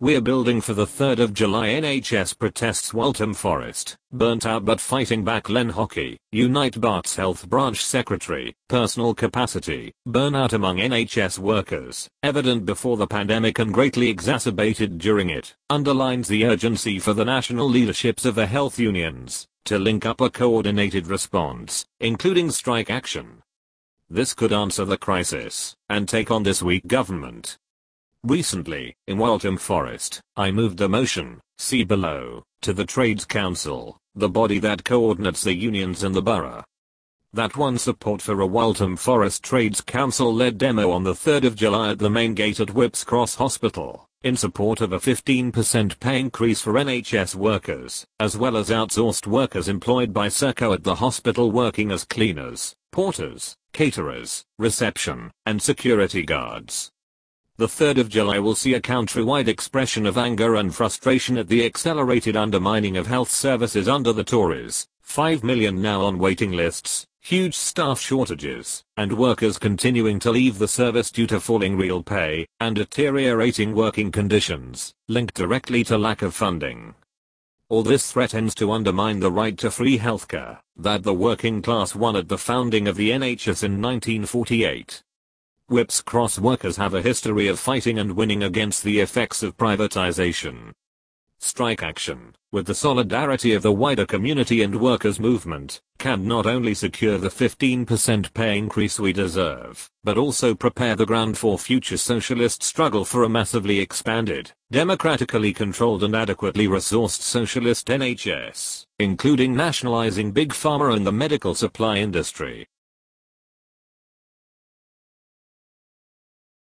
We're building for the 3rd of July. NHS protests. Waltham Forest, burnt out but fighting back. Len Hockey, Unite Barts Health Branch Secretary. Personal capacity, burnout among NHS workers, evident before the pandemic and greatly exacerbated during it, underlines the urgency for the national leaderships of the health unions to link up a coordinated response, including strike action. This could answer the crisis and take on this weak government. Recently, in Waltham Forest, I moved a motion, see below, to the Trades Council, the body that coordinates the unions and the borough. That won support for a Waltham Forest Trades Council-led demo on the 3rd of July at the main gate at Whipps Cross Hospital, in support of a 15% pay increase for NHS workers, as well as outsourced workers employed by Serco at the hospital working as cleaners, porters, caterers, reception, and security guards. The 3rd of July will see a countrywide expression of anger and frustration at the accelerated undermining of health services under the Tories, 5 million now on waiting lists, huge staff shortages, and workers continuing to leave the service due to falling real pay and deteriorating working conditions, linked directly to lack of funding. All this threatens to undermine the right to free healthcare that the working class won at the founding of the NHS in 1948. Whipps Cross workers have a history of fighting and winning against the effects of privatization. Strike action, with the solidarity of the wider community and workers' movement, can not only secure the 15% pay increase we deserve, but also prepare the ground for future socialist struggle for a massively expanded, democratically controlled and adequately resourced socialist NHS, including nationalizing big pharma and the medical supply industry.